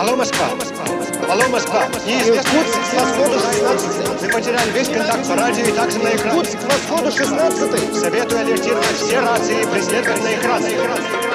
Алло, Москва. Алло, Москва. Иркутск к восходу 16. Мы потеряли весь контакт по радио и также на экране. Иркутск к восходу 16. Советую алертировать все рации и преследовать на экраны.